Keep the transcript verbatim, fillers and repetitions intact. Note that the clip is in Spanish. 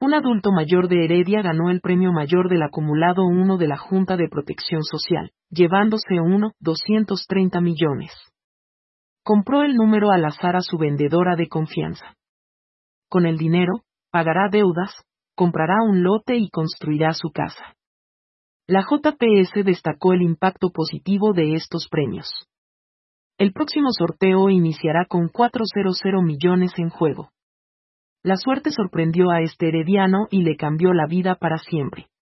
Un adulto mayor de Heredia ganó el premio mayor del acumulado uno de la Junta de Protección Social, llevándose uno, doscientos treinta millones. Compró el número al azar a su vendedora de confianza. Con el dinero, pagará deudas, comprará un lote y construirá su casa. La J P S destacó el impacto positivo de estos premios. El próximo sorteo iniciará con cuatrocientos millones en juego. La suerte sorprendió a este herediano y le cambió la vida para siempre.